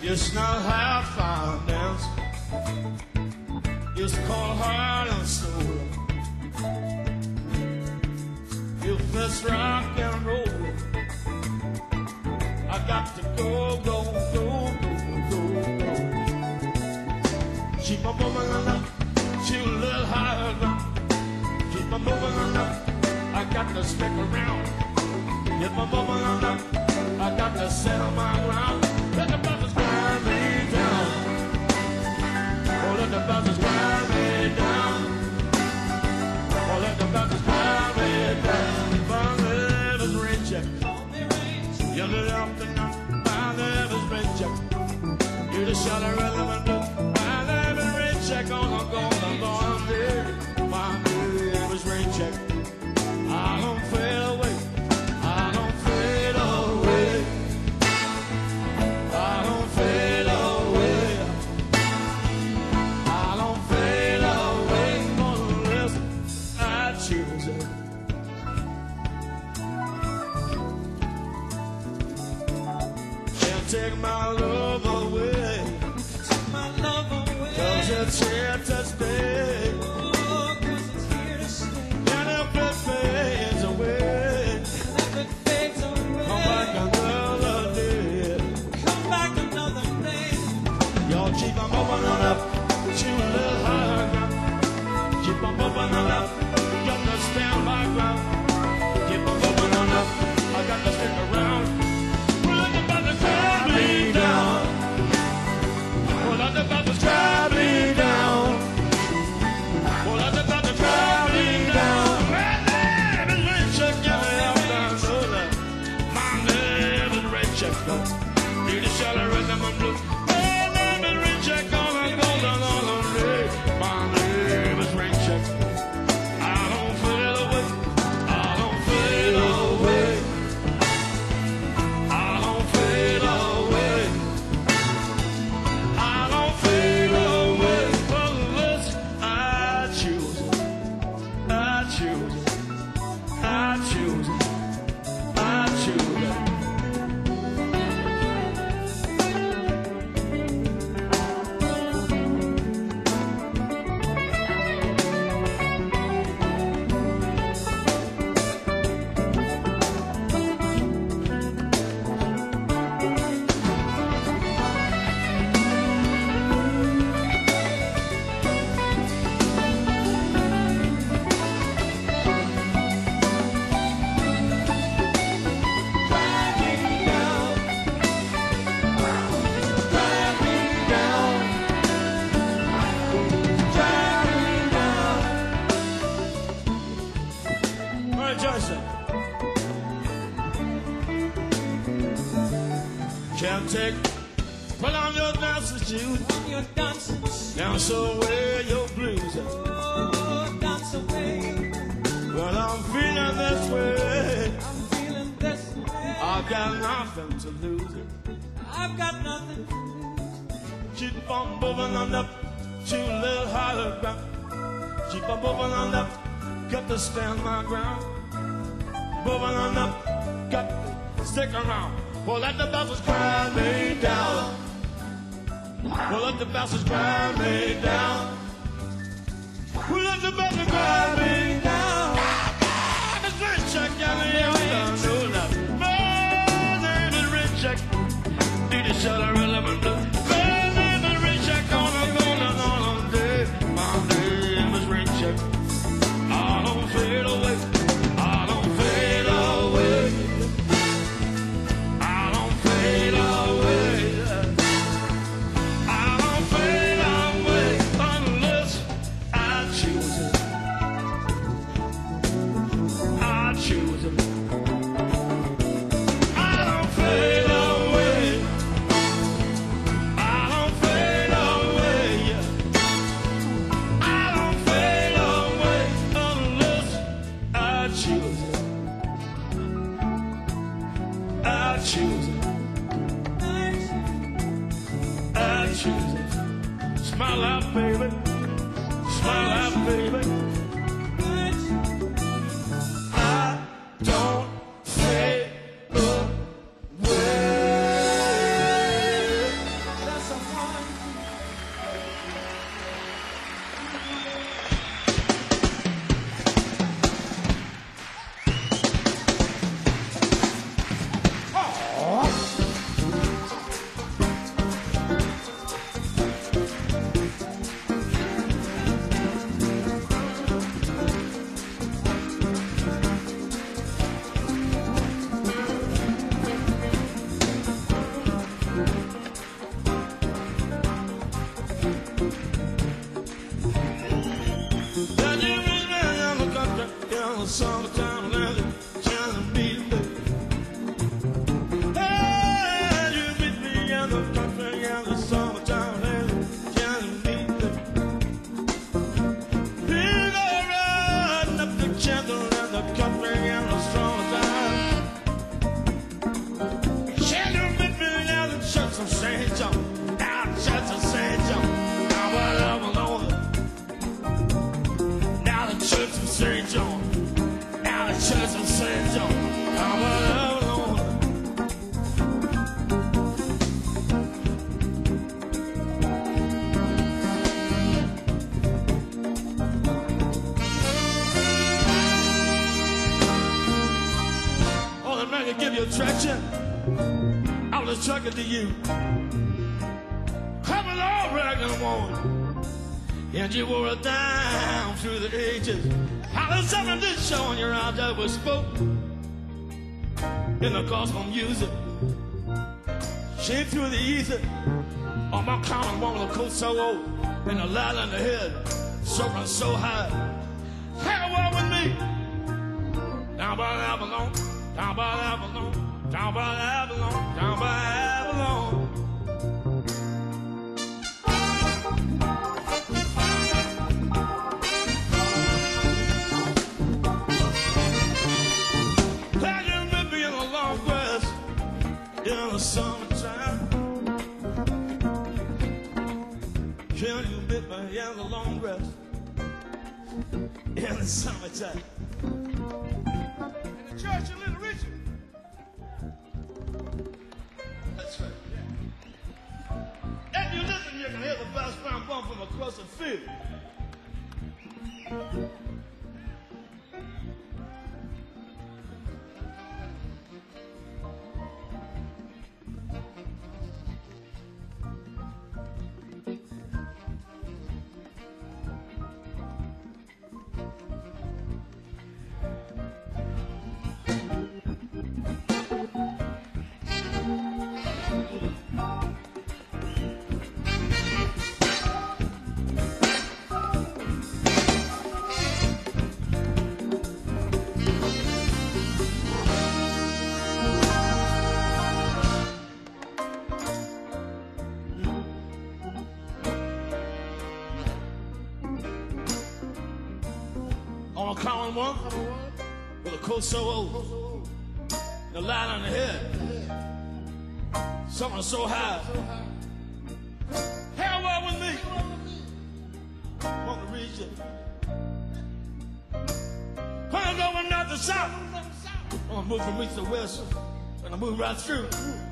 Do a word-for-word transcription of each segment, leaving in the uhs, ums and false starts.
It's not half finance. It's called heart and soul. If it's rock and roll, I got to go, go, go, go, go, go. Keep on moving on up to a little higher ground. Keep on moving on up. I got to stick around. Keep on moving on up. I got to settle my ground. Let the buses grind me down. Oh, let the buses grind me down. Oh, let the buses grind me down. My love is reject. You lit up the night. My love is reject. You the shadow relevant. My love is reject. On the gold, I'm going there. My love is reject. I don't fade away. I don't fade away. I don't fade away. I don't fade away. Unless I choose it. Can't take my love away. Take my love away. 'Cause it's here to stay. Oh, 'cause it's here to stay. And if it fades away, If it fades away, come back another day. come back another day. Y'all keep on moving on up to a little higher ground. Keep on moving on up. Got to stand my ground. Keep on moving on up. I got to stick around. Well, let the buses grab me down. Well, let the buses grab me down. Well, let the buses grab me down. My name is Richard. Get me up down. So that my name is Richard. You the shallow rhythm and blues. My name is Richard. Gonna go down on the day. My name is Richard. I don't fade away. I don't fade away. I don't fade away. I don't fade away. Unless I choose it. I choose it. I choose it. I choose it. Drag me down. Drag me down. Drag me down. All right, Johnson. Can't take, put on your dancing shoes. On your dancing shoes. Dance away your blues. Oh, dance away. Well, I'm feeling this way. I'm feeling this way. I've got nothing to lose. I've got nothing to lose. Keep on moving on up to a little higher ground. Keep on moving on up, got to stand my ground. Moving on up, got to stick around. Well, let the buses grind me down. Well, let the buses grind me down. Well, let the buses grind me down. It's Richard, got me on down. No love. My name is Richard. Need a shot of relevant blue. My name is Richard. Gonna go down all day. My name is Richard. I don't fade away. I don't fade away. I don't fade away. I don't fade away unless I choose it. I choose it. I don't fade away. I don't fade away. I don't fade away unless I choose it. I choose it. I choose it. Smile out, baby. Smile out, baby. I don't fade away. in the summertime, and can you meet me? Been riding up the candle and the country in the summertime. Can you meet me down the church of Saint John? Down the church of Saint John. Now what I'm alone. Now the church of Saint John. Now the church of Saint John. Now what I'm alone. Give you attraction, I was attracted to you. Come along, pregnant woman, and you wore it down through the ages. How the something did show in your eyes that was spoke in the gospel music. Shade through the ether on my common one with a coat so old and a light on the head, soaring so high. Have one with me, down by Avalon. Down by Avalon, down by Avalon, down by Avalon. Can you meet me in the long grass in the summertime? Can you meet me in the long grass in the summertime? In the church, you little Richard. That's right, yeah. If you listen, you can hear the bass drum bump from across the field. On a common one, with a coat so old, the light on the head, something so high. Hell, what with me? Want to read you? When I go from north to south, I'm gonna move from east to west, and I move right through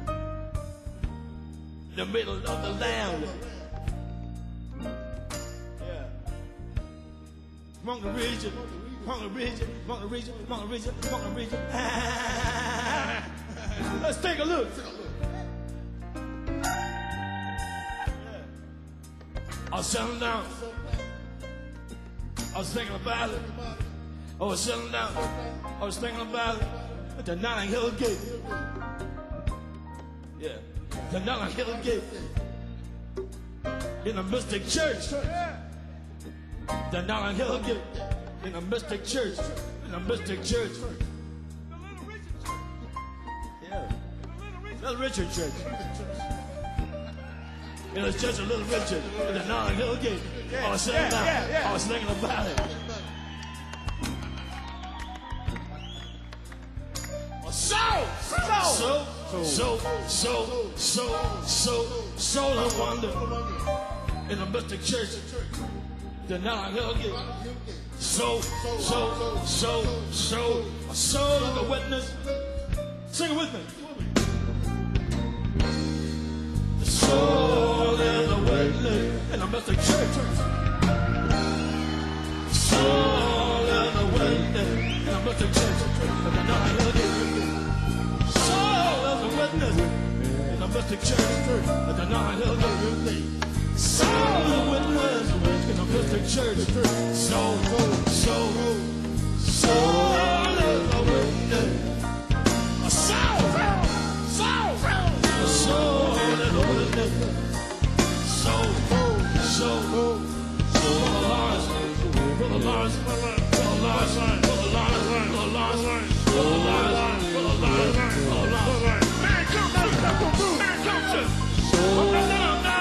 the middle of the land. Among the region, among the region, among the region, among the region, among the region. Ah, let's take a look. I was settling down. I was thinking about it. I was settling down. I was thinking about it at the Notting Hill Gate. Yeah, the Notting Hill Gate. In the Mystic Church. The Notting Hill Gate, in a mystic church, in a mystic church. The Little Richard Church. Yeah. Little Richard Church. In the church of Little Richard, in the Notting Hill Gate. I was sitting down. I was thinking about it. So, so, so, so, so, so, so, so, I wonder in a mystic church. The Notting Hill Gate. So, so, so, so, so, a soul of the witness. Sing it with me. The soul of the witness in the mystic church. The soul of the witness in the mystic church. The Notting Hill Gate. Soul of the witness in the mystic church. The Notting Hill Gate. Soul of the witness in the mystic church. So, so, so of the witness. A soul, soul, a soul of the witness. So, so, so, Brother Lawrence, Brother Lawrence, Brother Lawrence, Brother Lawrence, Brother Lawrence, Brother Lawrence, Brother Lawrence, Brother Lawrence. Man, come through, man, come through.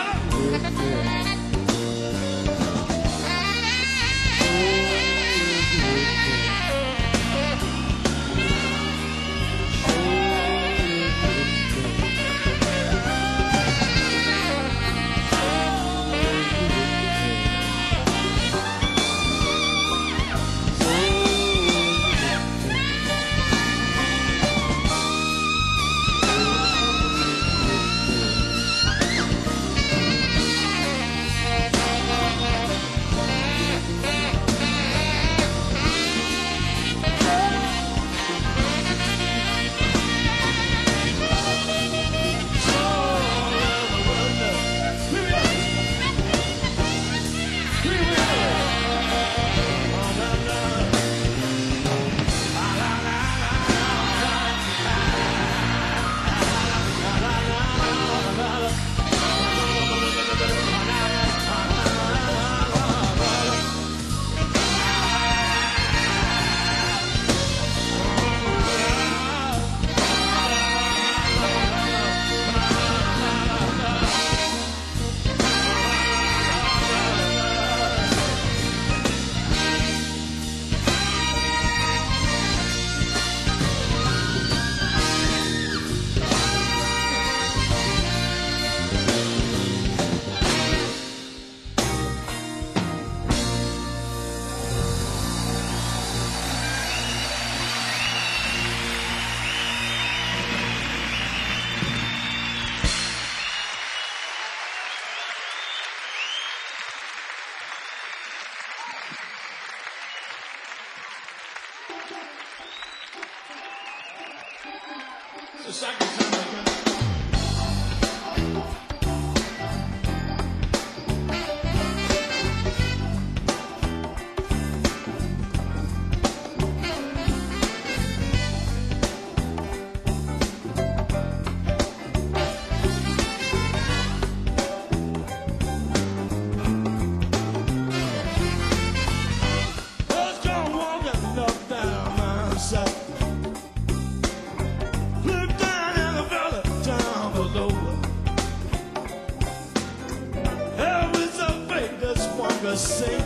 wanna sing.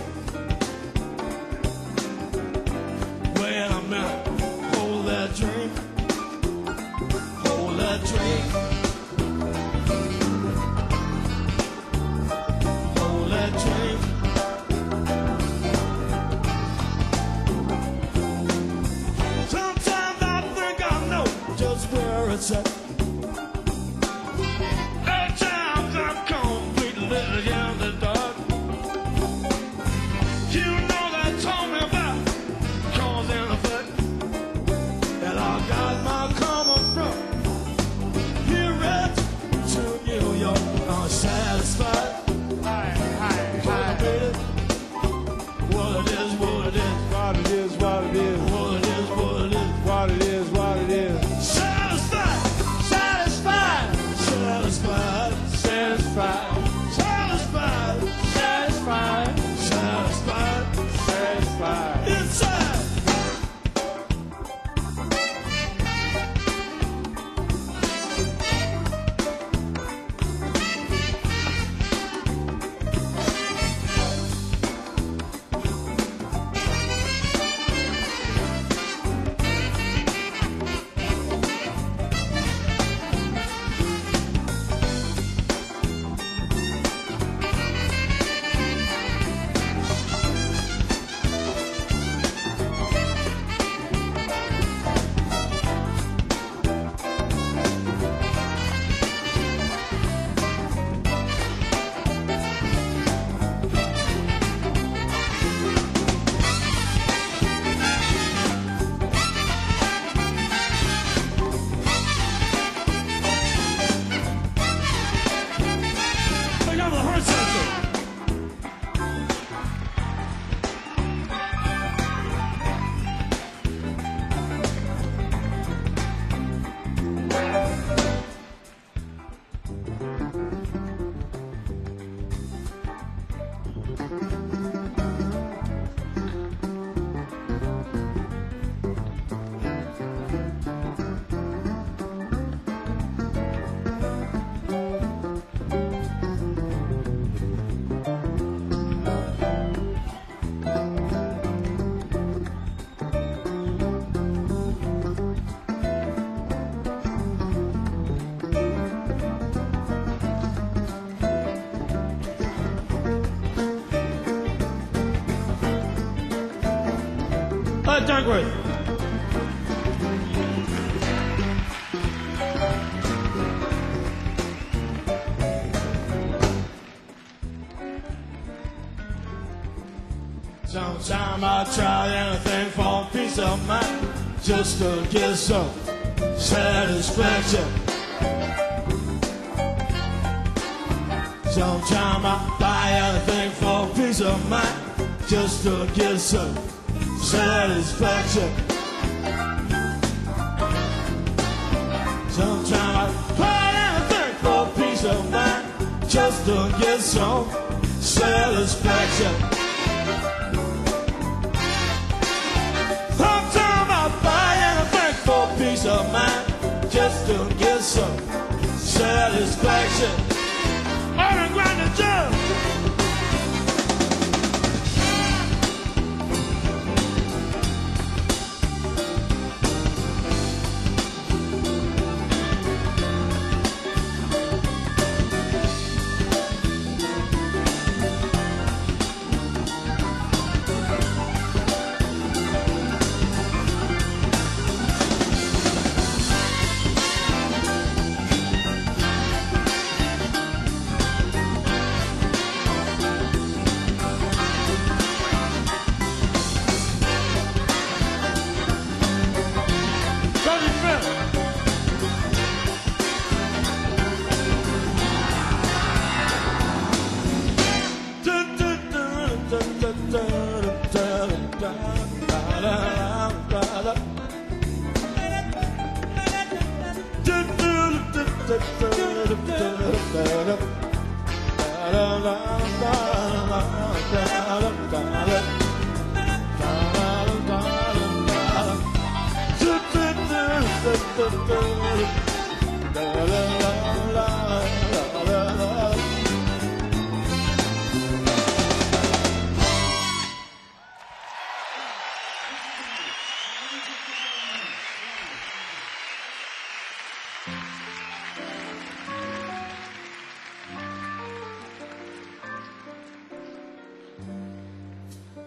When I'm out, hold that drink, hold that drink, hold that drink. Sometimes I think I know just where it's at. At times I'm completely in the dark. You know they told me about cause and effect, and I got my karma from here to New York. I'm satisfied. Hi, hi, What hi. it is, what it is, what it is, What it is, what it is, what it is, what it is. what it is, what it is. Satisfied, Satisfied, satisfied, satisfied, satisfied, satisfied, satisfied, satisfied. inside. I got the heart sensor. Uh, Dunkworth. Sometimes I try anything for peace of mind, just to get some satisfaction. Sometimes I buy anything for peace of mind, just to get some satisfaction. Sometimes I buy anything for peace of mind, just to get some satisfaction. Sometimes I buy anything for peace of mind, just to get some satisfaction. On a grinding job.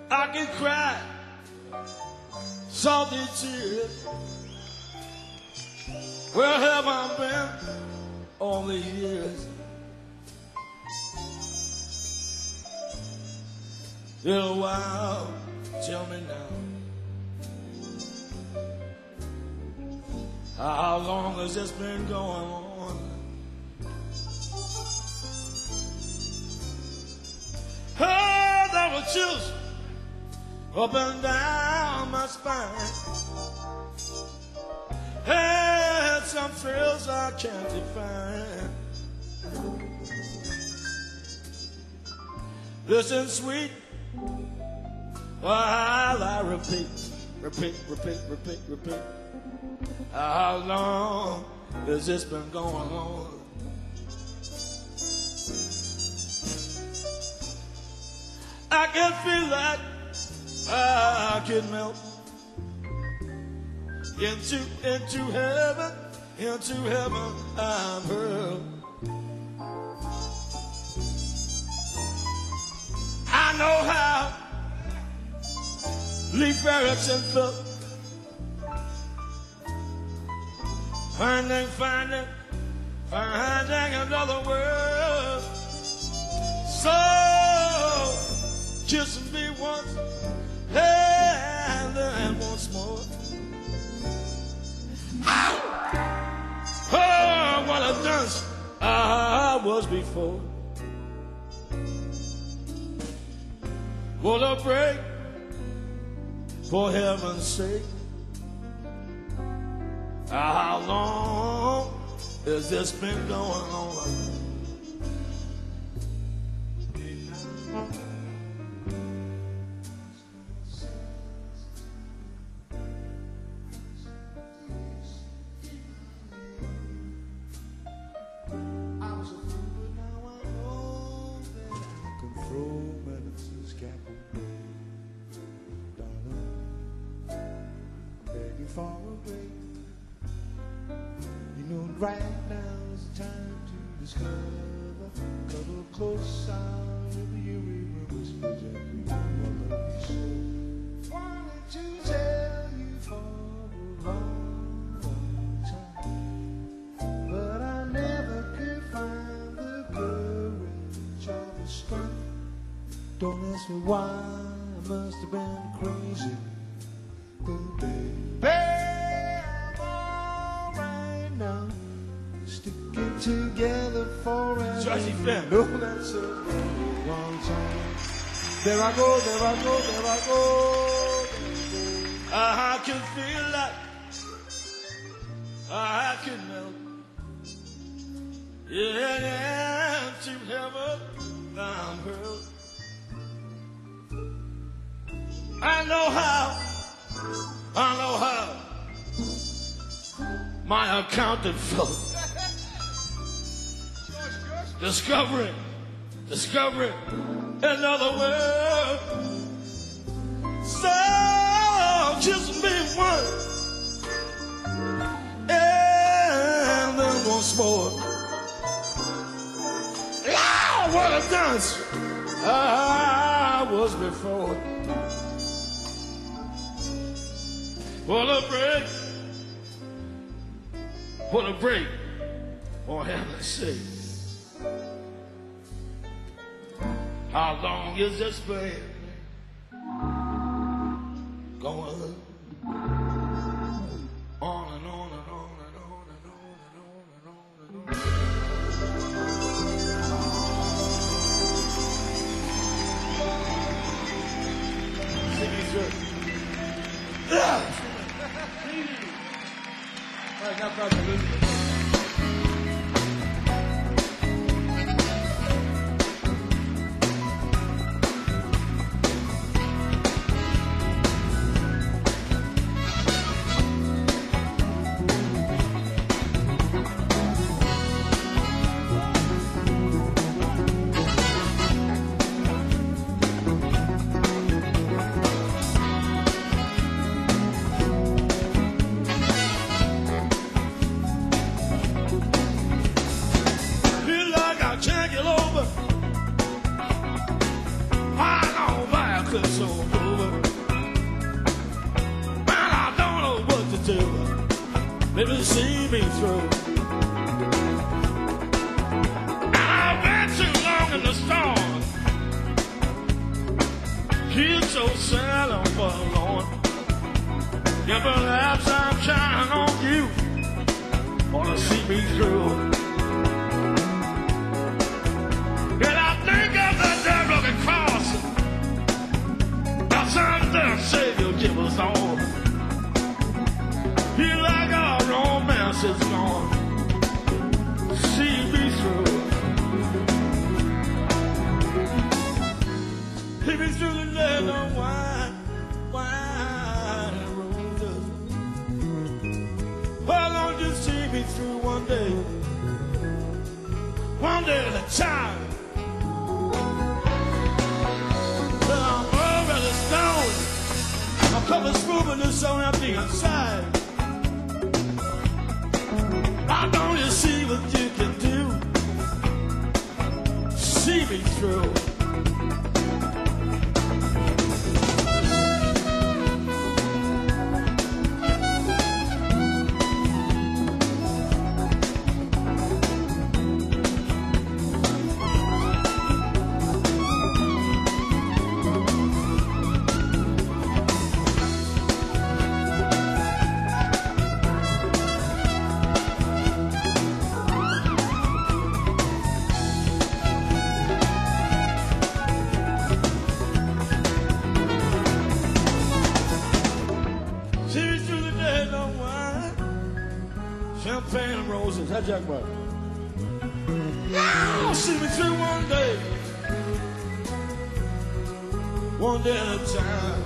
I can cry salty tears. Where have I been all the years? Little while, tell me now, how long has this been going on? Oh, there were chills up and down my spine. Had some thrills I can't define. Listen, sweet, while I repeat, repeat, repeat, repeat, repeat. How long has this been going on? I can feel that I can melt into, into heaven, into heaven I'm hurled. I know how Leif Erikson felt, finding, finding, finding another world. So kiss me once and then once more. Oh, what a dunce I was before. What a break, for heaven's sake. How long has this been going on? Far away, you know right now is the time to discover. Cuddle close, I'll hear you even whisper gently. I love you so. Wanted to tell you for a long, long time, but I never could find the courage or the strength. Don't ask me why, I must have been crazy. Baby, I'm alright now. Sticking together forever. Jersey Fam. No, that's a long time. There I go, there I go, there I go. I can feel that I can melt. Yeah, to heaven I'm hurled. I know how. I know how my accountant felt. Discovering, discovering another world. So kiss me once and then once more. Ah, what a dance I was before. What a break, what a break, for heaven's sake. How long is this been going on and on and on and on and on and on and on and on. Sing it, sir. Yeah. All right, now Pastor Elizabeth. through. I've been too long in the storm. Feel so sad and forlorn. Yeah, perhaps I'm counting on you. Wanna see me through. And I think of the dead rugged cross. Our son, the Savior, give us all. Feel like our romance is gone. See me through. See me through the land of wine, wine roses. Why don't you see me through one day? One day at a time. Well, I'm already stoned. I'm coming smooth and it's so empty inside. Why don't you see what you can do? See me through. Champagne and roses, how'd Jack Mark? Oh, see me through one day, one day at a time.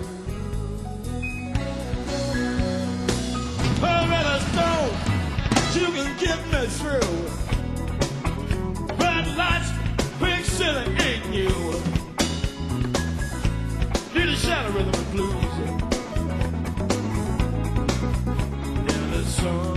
Already stoned, you can get me through. Red lights, big city ain't you. Need a shot of rhythm and blues. Yeah, the sun.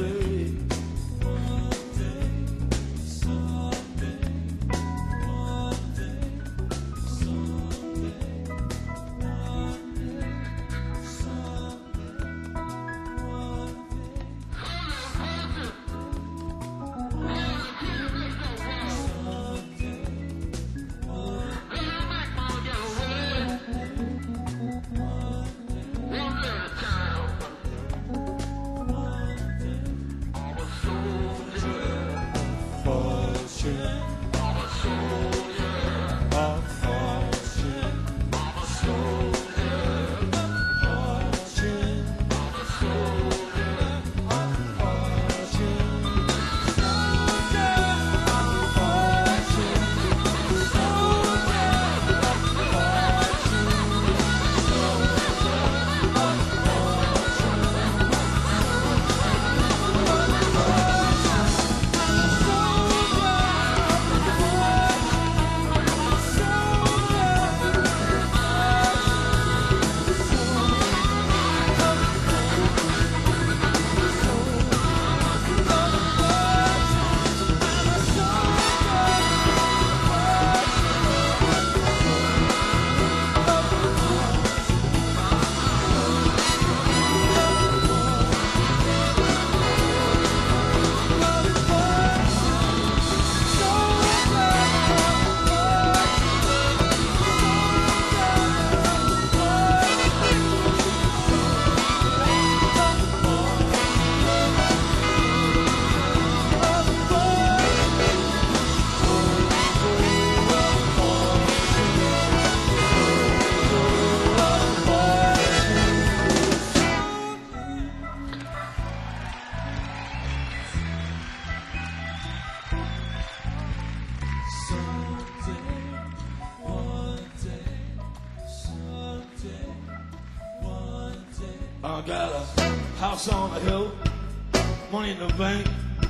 I got a house on the hill, money in the bank,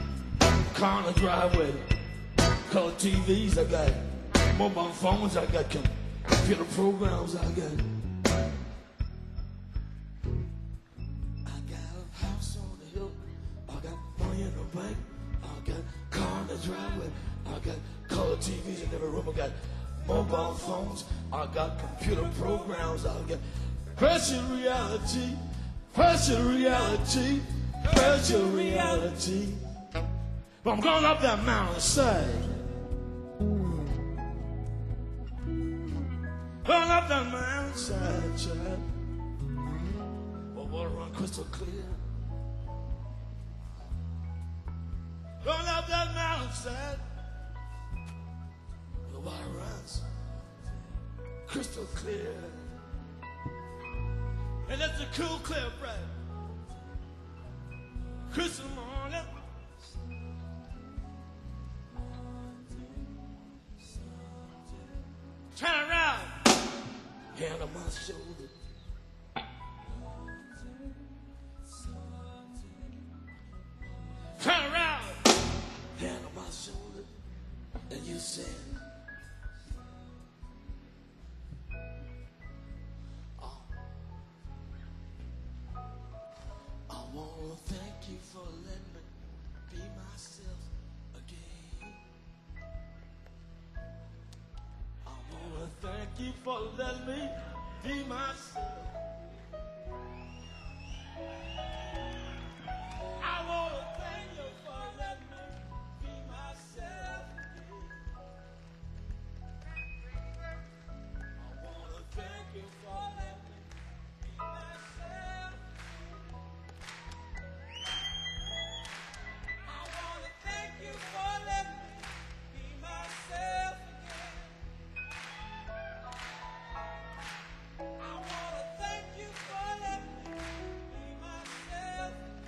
car in the driveway, color T Vs, I got mobile phones, I got computer programs, I got. I got a house on the hill, I got money in the bank, I got car in the driveway, I got color T Vs in every room, I got mobile phones, I got computer programs, I got virtual reality, virtual reality, virtual reality. But I'm going up that mountainside. Going up that mountainside, child. But water run crystal clear. Going up that mountainside. The water runs crystal clear. And that's a cool, clear, bright crystal morning. Turn around, hand on my shoulder. Turn around, hand on my shoulder, and you said, oh, I wanna thank you for letting me be myself again. I wanna thank you for letting me be myself. I wanna thank you for letting me be myself again. I wanna thank you for letting me be myself. I wanna thank you for letting me be myself again. I wanna thank you for letting me be myself.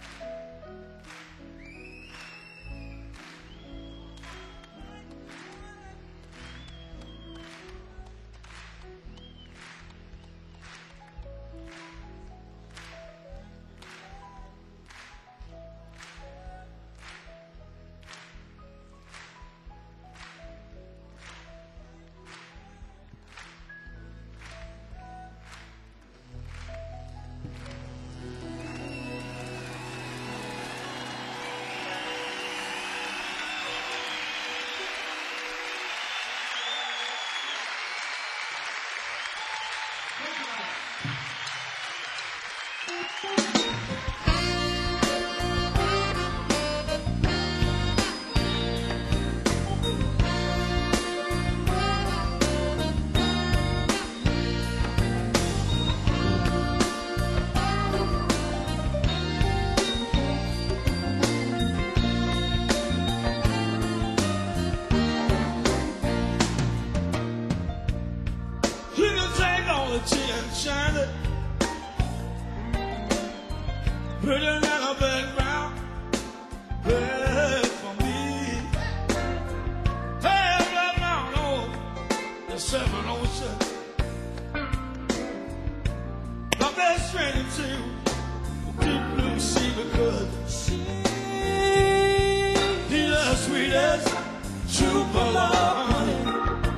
You can take all the tea and shine it, put it in a background, hey, for me. Hey, right now, no, the seven ocean. My best friend into the deep blue sea because she, she's the sweetest Tupelo honey.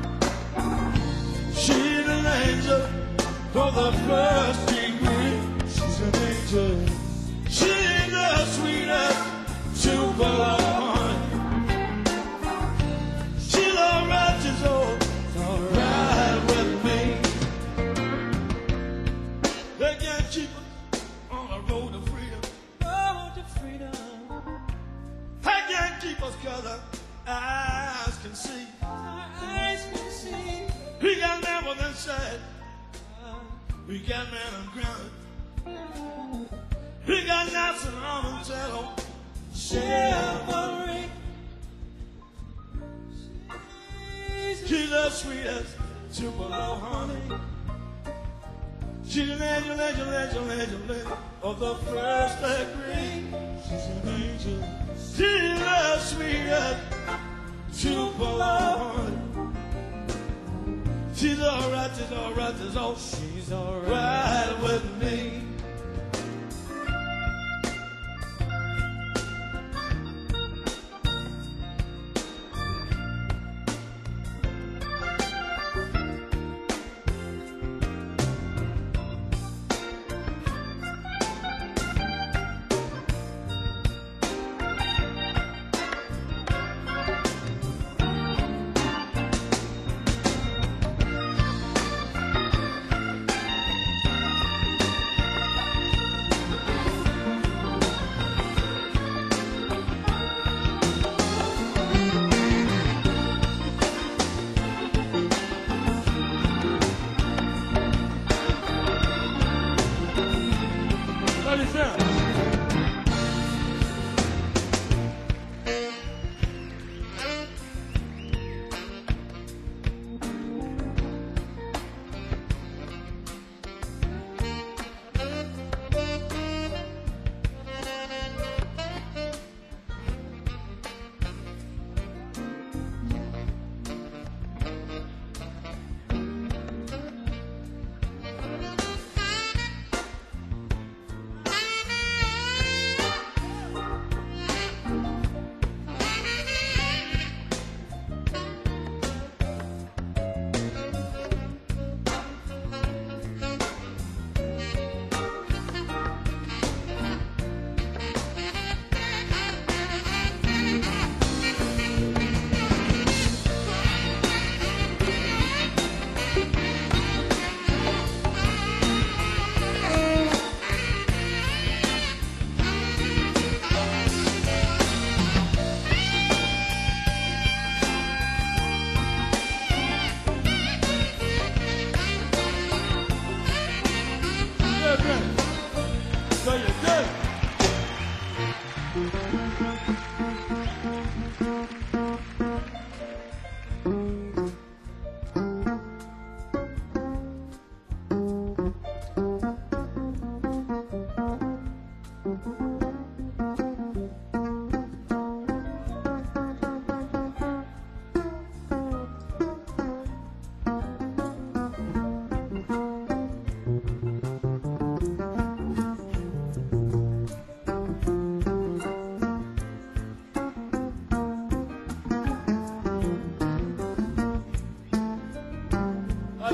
She's an angel for the first degree. She's an angel. She's the sweetest Tupelo honey. She's alright, she's alright with me. They can't keep us on the road to freedom. Road to freedom. They can't keep us 'cause our eyes can see. Our eyes can see. We got man with inside. We got man on ground. We got Nelson on and tell Chivalry. she's the sweetest Tupelo honey. She's an angel, angel, angel, angel, angel of the first degree. She's an angel. She's the sweetest Tupelo honey. She's alright, she's alright, she's all She's alright. right with me.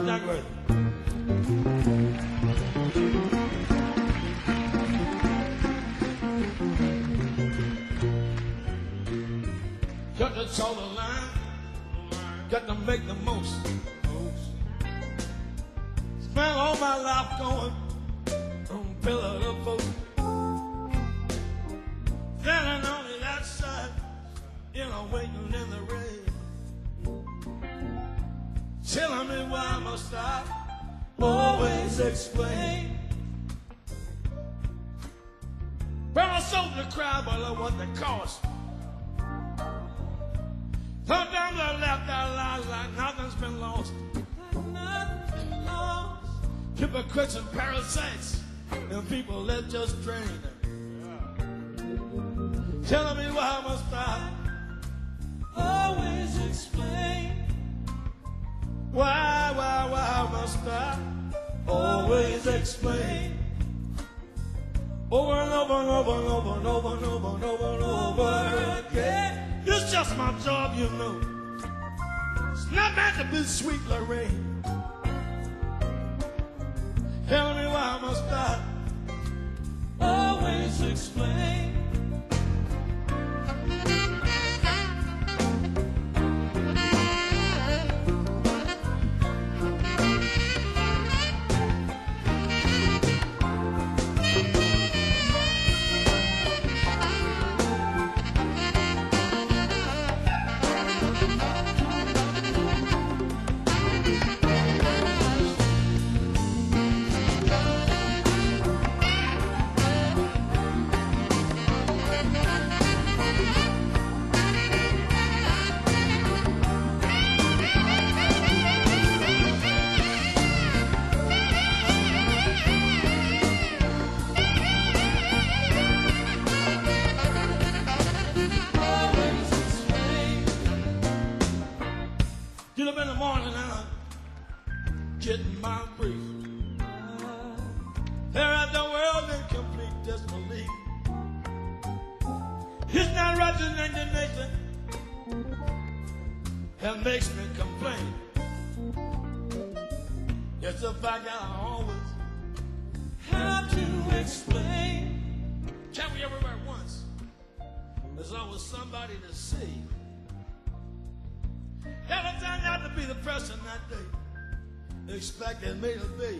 Jack Worthy. Got to toe the line, got to make the most. Spent all my life going from pillar to post. Standing on the outside, you know, waiting in the rain. Telling me why must I always explain. Well, I sold the crowd, but I want the cost. Sometimes I left out lives like nothing's been lost. Like nothing lost. Hypocrites and parasites, and people that just drain. Telling me why must I always explain. Why, why, why must I always explain? Over and over and over and over and over and over and over and over again. It's just my job, you know. It's not meant to be sweet Lorraine. Tell me why must I always explain. Get up in the morning and I'm getting my brief. There at the world in complete disbelief. It's not right to indignation that makes me complain. It's the fact that I always have to explain. Can we everywhere once? There's always somebody to see. Every time not to be the person that they expected me to be.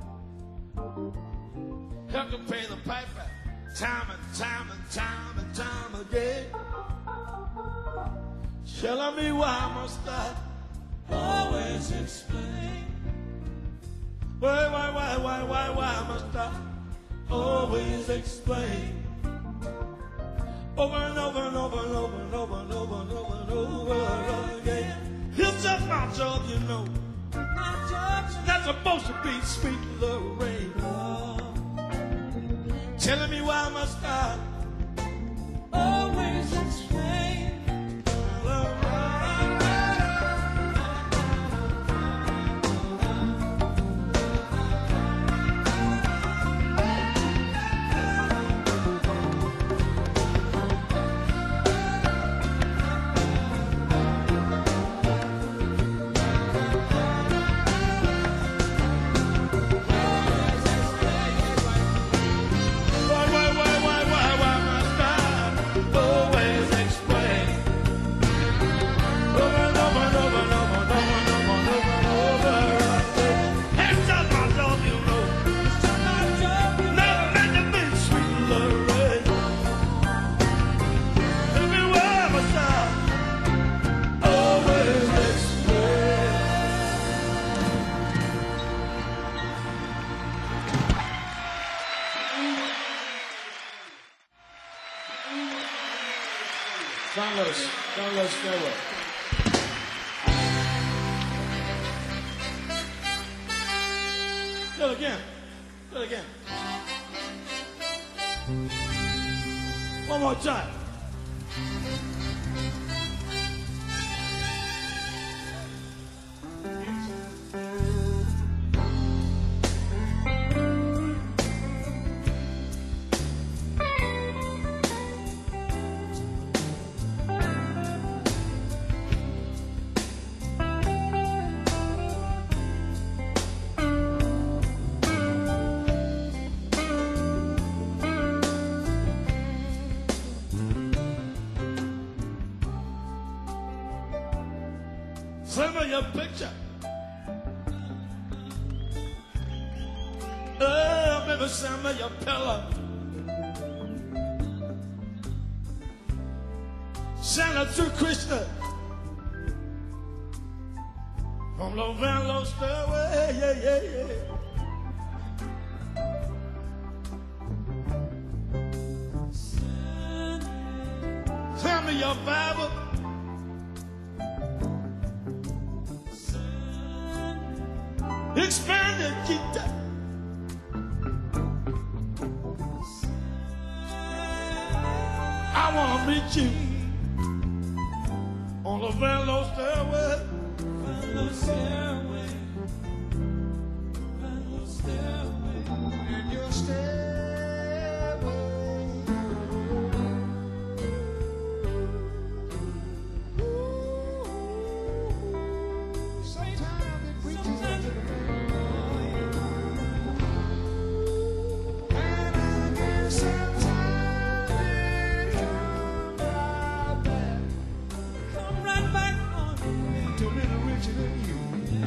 Have to pay the piper time and time and time and time again. Telling me why must I always explain? Why, why, why, why, why, why must I always explain? Over and over and over and over and over and over and over and over again. It's just my job, you know. My job's not supposed to be sweet Lorraine. oh. Telling me why must I always explain? Don't let us, don't let us go away. Do it again. Do it again. One more time. Send me your picture. Oh, baby, send me your pillow. Send it to Krishna from Los Angeles Stairway, yeah, yeah, yeah. Send me your Bible. Expand it, keep that. I want to meet you on the Venlo Stairway. Venlo Stairway. Venlo Stairway. In your stairway. Sometimes it reaches into the and I guess sometimes it comes right back. To a little richer than you.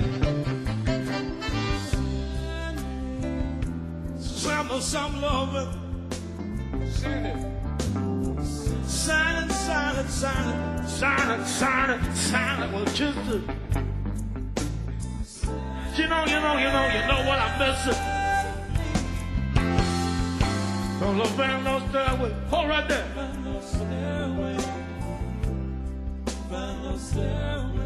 Some some loving. Send it. Sign it, sign it, sign it, sign it, sign it, sign it. Well, just to, you know, you know, you know, you know what I'm missing. From the Venlo Stairway. Hold right there. Venlo Stairway. Venlo Stairway.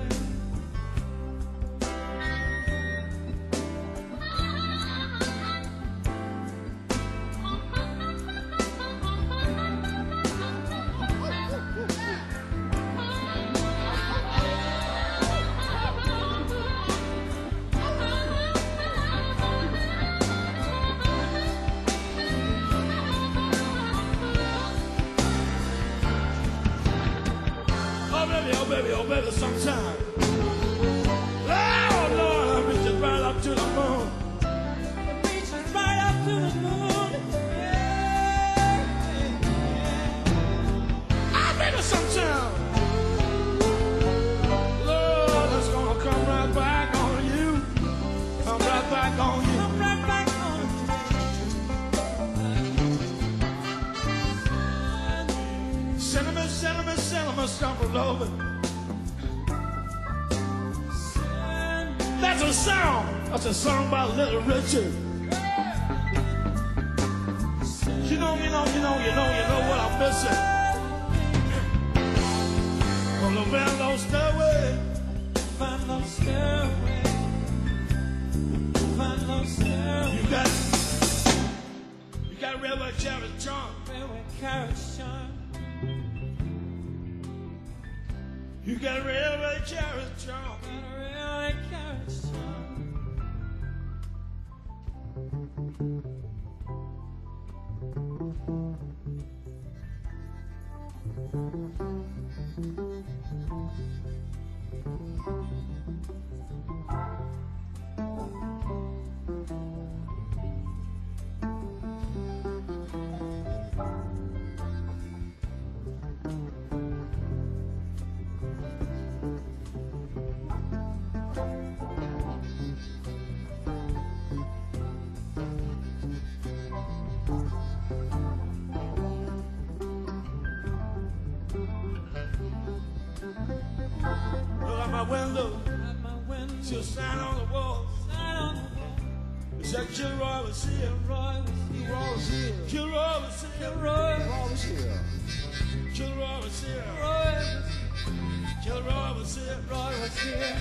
Oh baby, oh baby, sometime. Oh Lord, I reach it right up to the moon. It reaches right up to the moon. Yeah. Oh baby, sometime. Lord, it's gonna come right back on you. Come right back on you. Come right back on you. Cinnamon, cinnamon, cinnamon, stumbled over. That's a song. That's a song by Little Richard. You know, you know, you know, you know, you know what I'm missing. On the Venlo Stairway. Venlo Stairway. Venlo Stairway. You got, you got Railway Carriage John. Railway Carriage John. You got a railway carriage, John. Got a railway carriage, John. Look at my window. At my window. See a sign on the wall. Sign on the wall. It said Kilroy was here. Kilroy was here. Kilroy was here. Kilroy was here. Kilroy was here. Kilroy was here. Kilroy was here.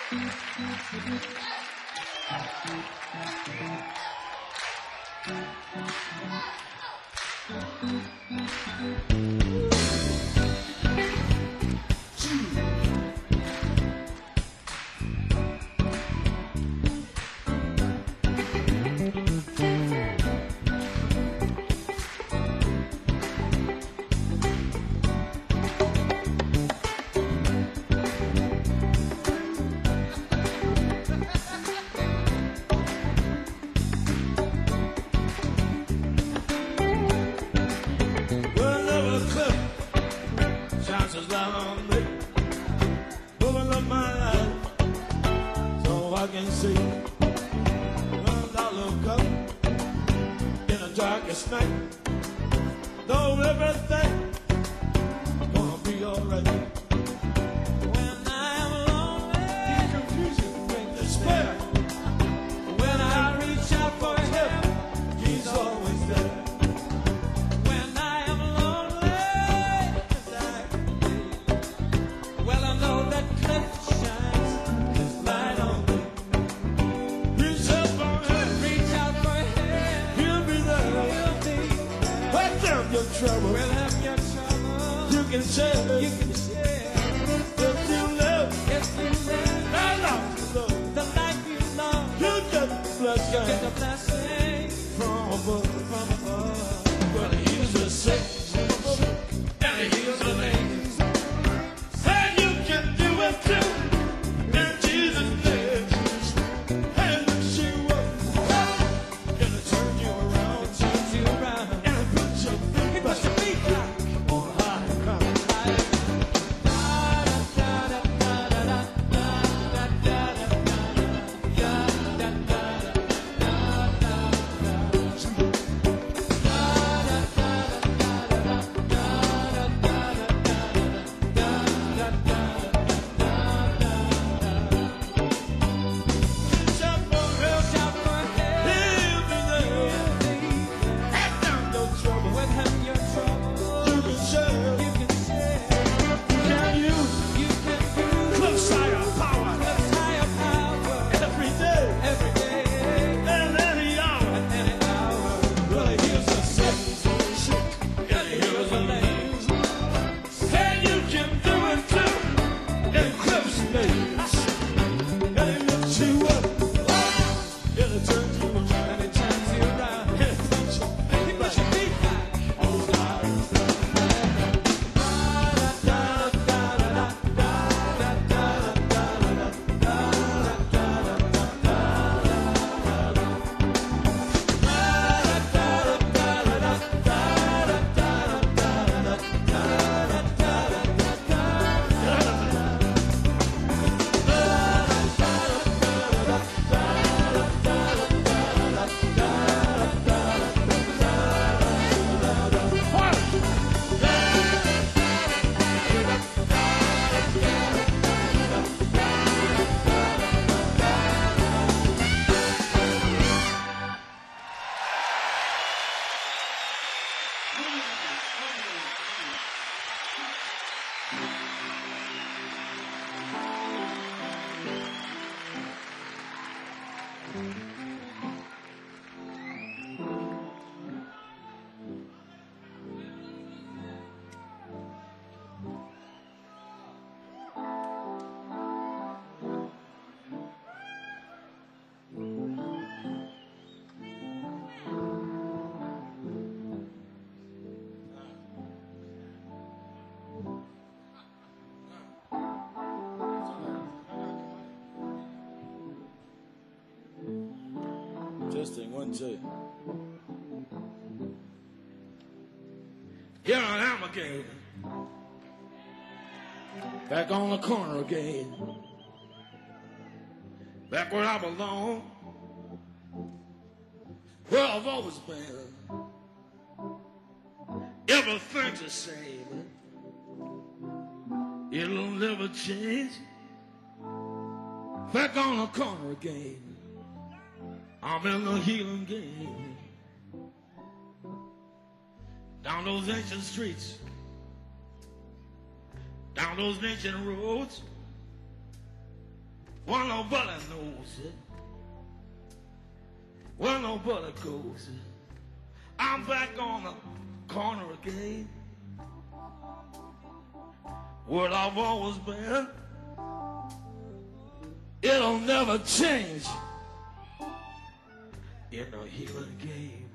Testing, one, two. Here I am again. Back on the corner again. Back where I belong. Where I've always been. Everything's the same. It'll never change. Back on the corner again. I'm in the healing game. Down those ancient streets. Down those ancient roads. Well, nobody knows it. Well, nobody goes it. I'm back on the corner again, where I've always been. It'll never change in the healing game,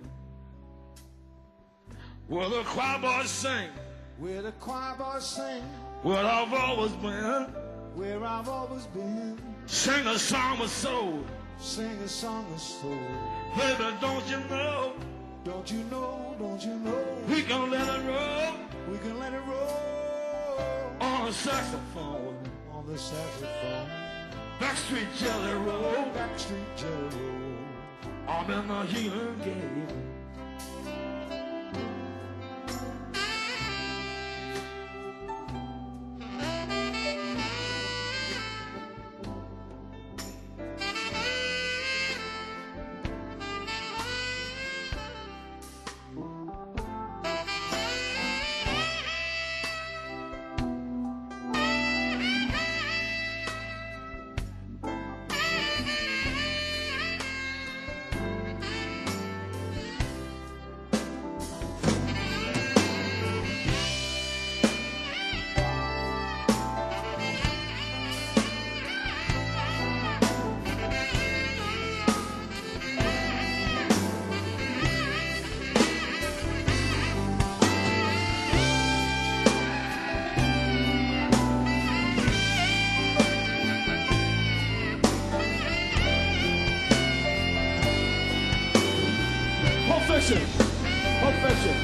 where the choir boys sing, Where the choir boys sing, where I've always been. where I've always been. Sing a song of soul. Sing a song of soul. Baby, don't you know Don't you know, don't you know, we can let it roll we can let it roll on a saxophone? on the saxophone. Backstreet Jelly Roll, Backstreet Jelly Roll. I'm in the healing game. Profession, profession.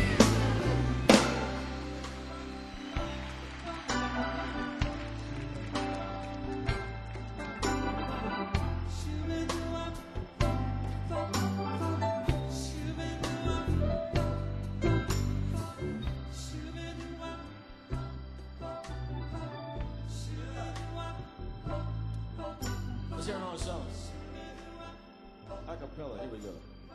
Let's hear another song. Acapella, here we go.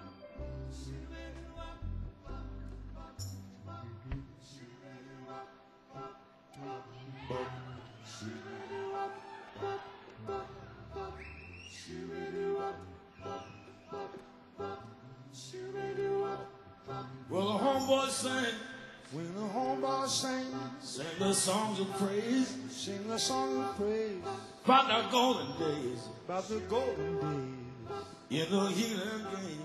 Well, the homeboys sing, When the homeboys sing, sing the songs of praise sing a song of praise about the golden days about the golden days. in the healing game.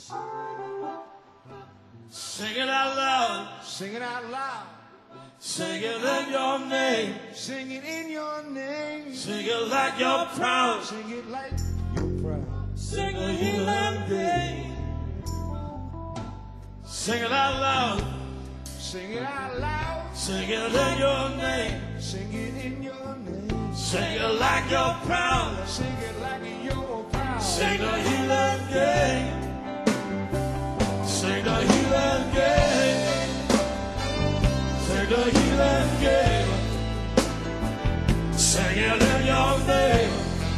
Sing it out loud, Sing it out loud. sing it in your name, Sing it in your name. sing it like you're proud. Sing it like you're proud. Sing a healing game. Sing it out loud, Sing it out loud. sing it in your name, Sing it in your name. sing it like you're proud. Sing it like you're proud. Sing the healing game. Sing the healing game. Sing the healing game. Sing it in your name.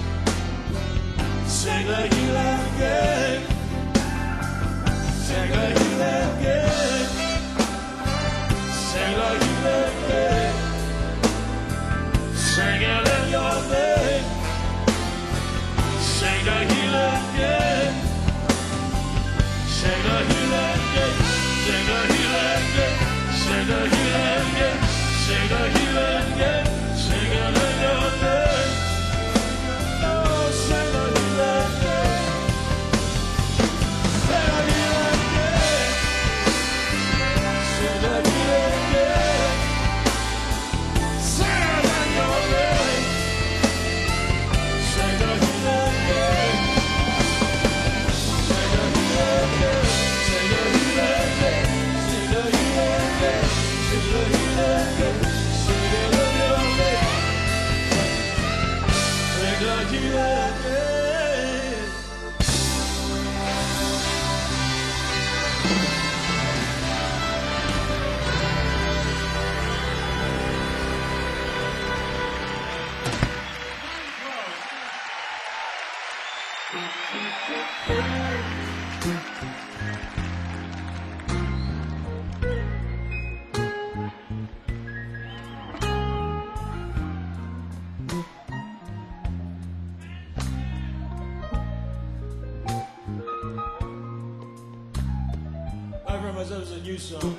Sing the healing game. Sing the healing game. Sing the healing game. Sing it in your name. Sing the healing game. Sing the healing game. Sing the healing game. Sing the healing game. Sing the healing game. Sing it in your name. Oh, sing the healing game. That was a new song.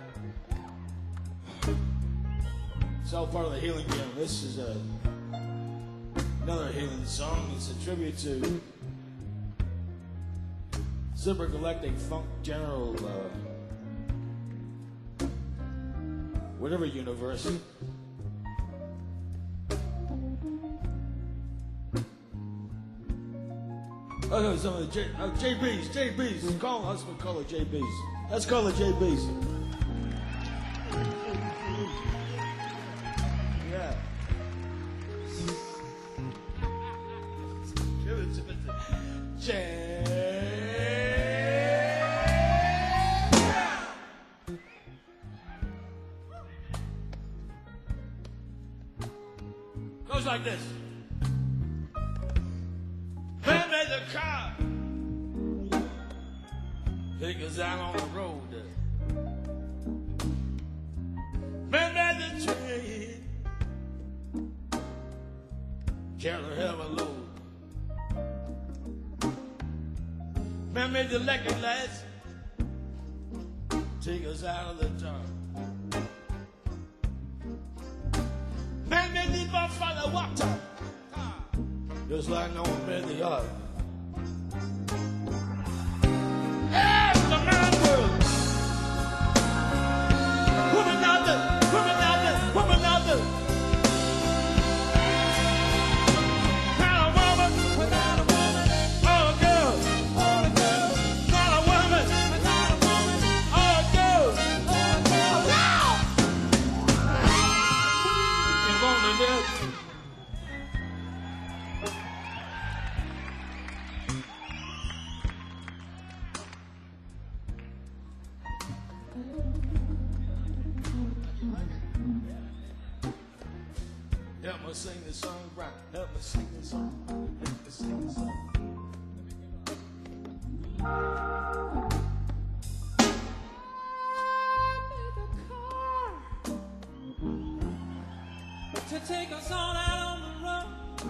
It's all part of the healing game. This is a, another healing song. It's a tribute to Super Galactic Funk General, uh, whatever universe. Oh, some of the J, oh, J Bs, J Bs. Call, let's call it J Bs. Let's call it J Bs. Yeah. Give it to me. J. Goes like this. Man made the car. Take us out on the road. Man made the train. Carry a hell of a load. Man made the lucky glass. Take us out of the dark. Man made the buffalo water. Just like no one made the art. It's the man world. Woman out there, woman out there, woman out there. Not a woman without a woman. Oh, a girl, oh, a girl. Not a woman without a woman. Oh, a girl, oh, a girl. Wow! You want me there? Help me sing the song right. Help me sing the song. Help me sing the song. To take us on out on the road.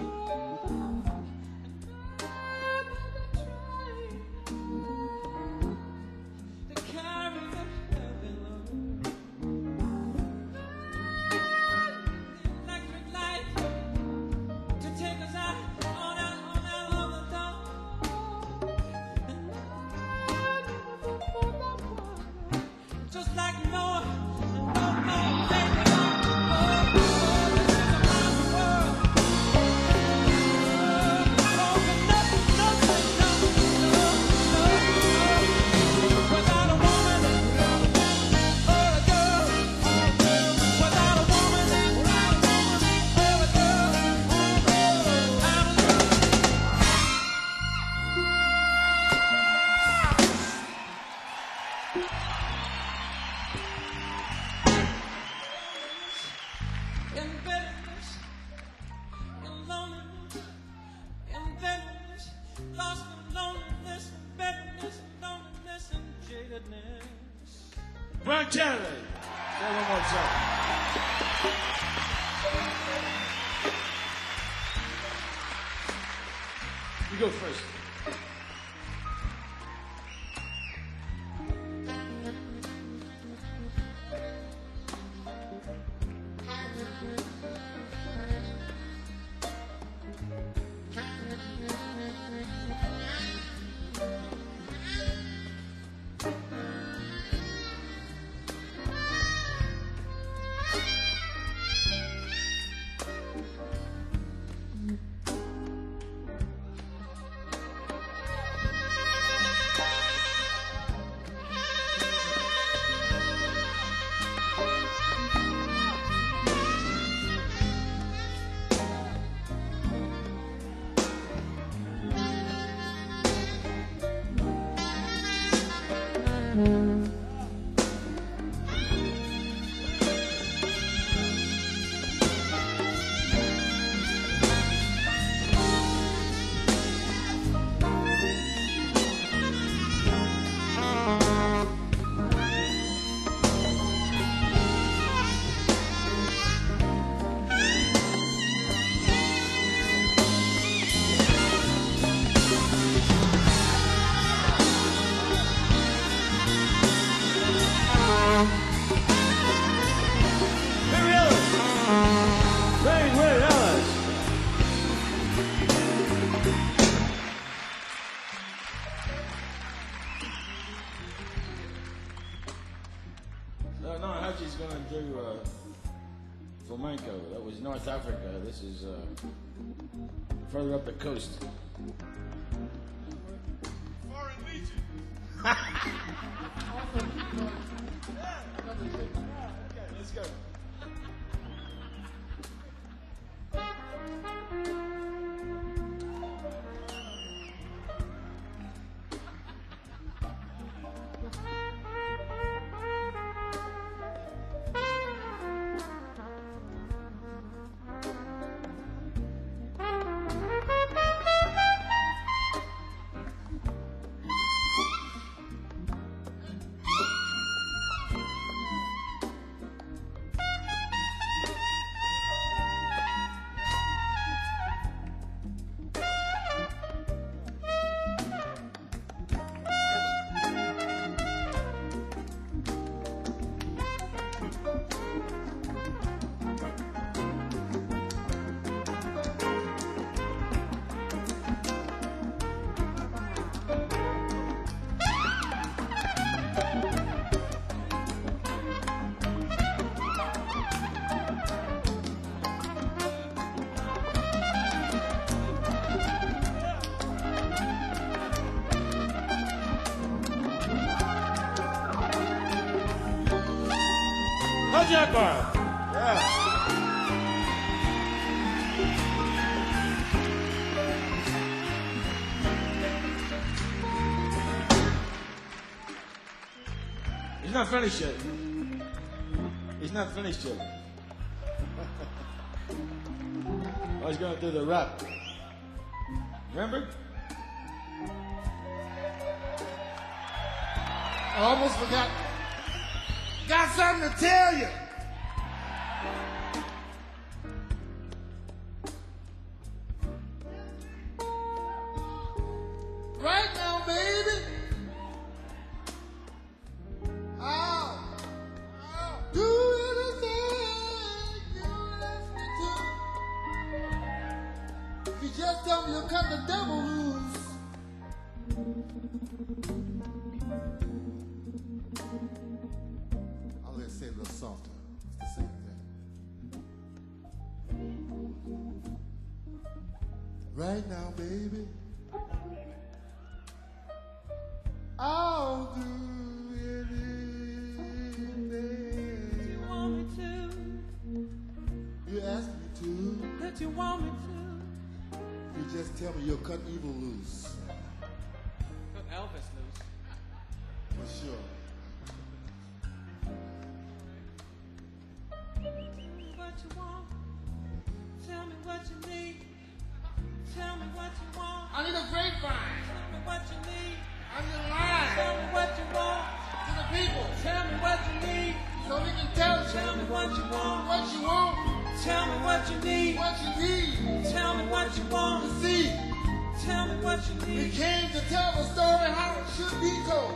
And to carry the heavy load. Electric light to take us out on out on out on the door. Just like Noah, Noah, Noah, baby. Brown Charlie. Say one more time. You go first. Mary Ellis. Ray Ray Ellis. No, no, Haji's going to do uh, flamenco. That was North Africa. This is uh, further up the coast. Foreign legion. Okay, let's go. Haji Akbar. Yeah. He's not finished yet. He's not finished yet. I was going to do the rap. Remember? I almost forgot. Got something to tell you. Right now, baby. I'll, I'll do anything you ask me to. If you just tell me you'll cut the devil loose. I'll let say a little softer. It's the same thing. Right now, baby. I'll do anything You want me to, you ask me to. that you want me to. You just tell me you'll cut evil loose. Cut Elvis loose. For sure. What you want? Tell me what you need. Tell me what you want. I need a grapevine. Tell me what you need. I need a line Tell me what you want. to the people Tell me what you need. so we can tell Tell me what you want. what you want, Tell me what you need. what you need Tell me what you want. to see. Tell me what you We need. came to tell the story how it should be told.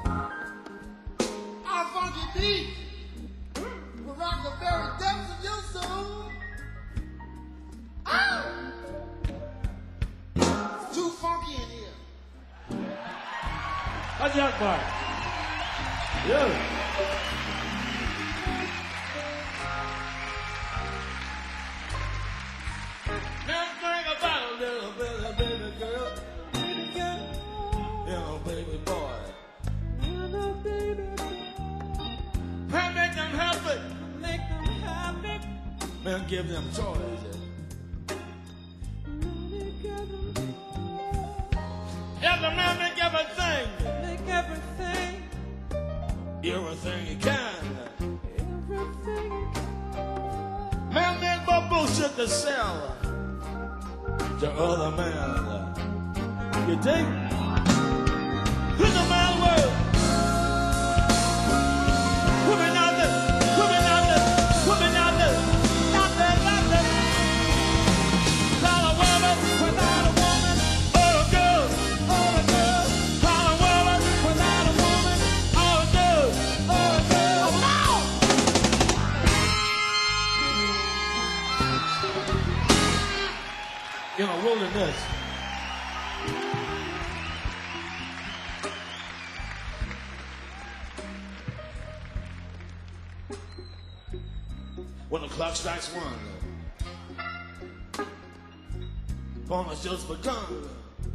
Our funky beat will rock the very depths of your soul. Oh! It's too funky in here. Haji Akbar. Yeah. Now think about a little bit of baby girl. Baby girl, You know, baby boy. you know, baby, How make them happy? make them happy. Man, give them toys. Every man make everything. Make everything, Everything he can. everything. Man make more bullshit to sell to other men. You dig? Who's the man world? Women out there, women out there, women out there, out there, out there. Not a woman without a woman, or a girl, or a girl. Not a woman without a woman, or a girl, or a girl. doing this. When the clock strikes one, fun has just begun.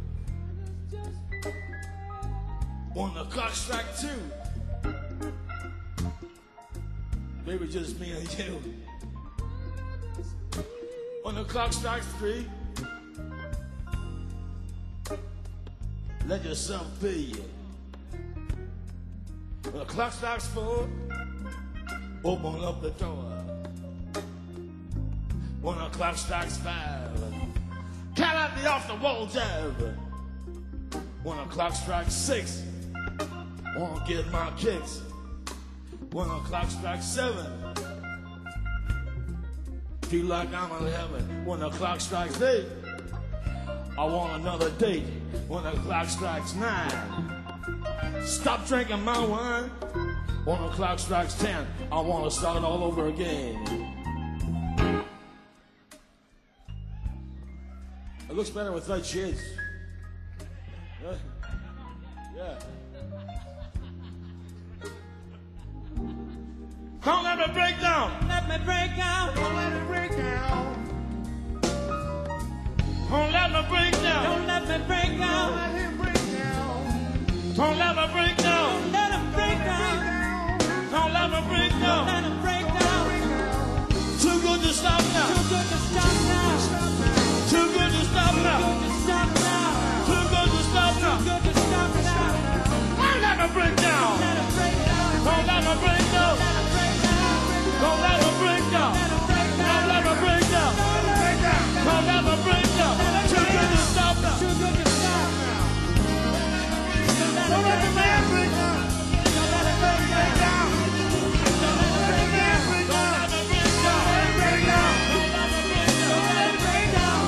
When the clock strikes two, maybe just me and you. When the clock strikes three, let yourself be. When the clock strikes four, open up the door. When the clock strikes five, count out the off the wall jab. When the clock strikes six, won't get my kicks. When the clock strikes seven, feel like I'm in heaven. When the clock strikes eight, I want another date. When the clock strikes nine, stop drinking my wine. When the clock strikes ten, I want to start all over again. It looks better with light shades. Yeah. Yeah. Don't let me break down. Let me break down. Don't let me break down. Don't let me break down. Don't let me break down. Don't let him break down. Don't let me break down. Don't let him break down. Don't let me break Don't down. let him break down. Too good to stop Too now. good to stop now. Too good to stop Too now. good to stop now. Too good to stop Too now. good to stop now. Don't let me break down. Let him break down. Don't let me break down. Let him break down. Don't let me break down. Let him break down. Don't let me break down. Don't let me break down. Too good to stop now. Too good to stop now. Don't let the man break down. Don't let him break down. Don't let him break down. Don't let me break down. Break down. Don't let me break down. Don't let him break down.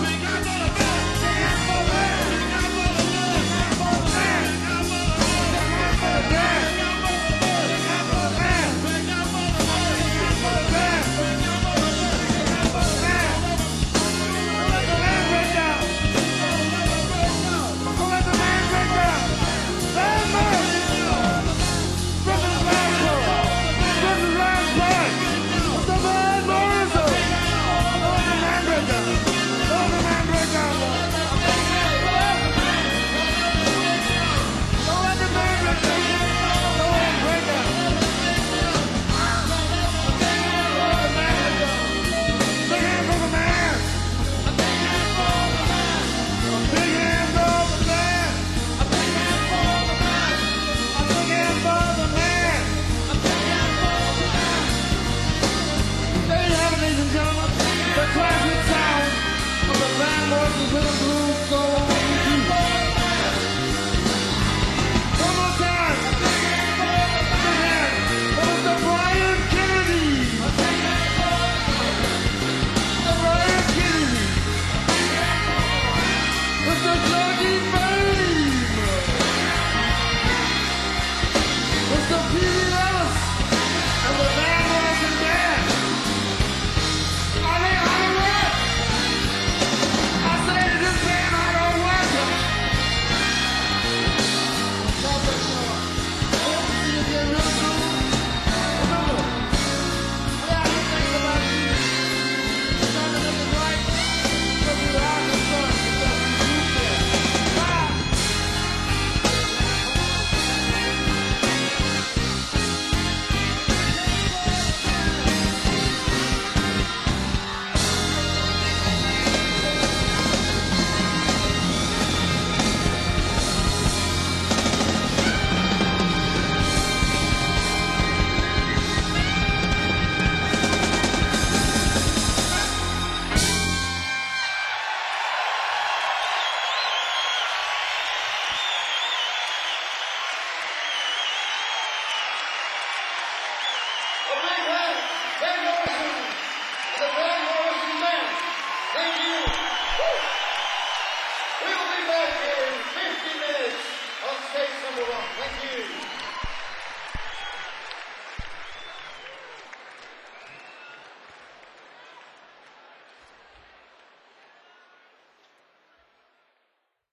Van Morrison, the Van Morrison Band. Thank you.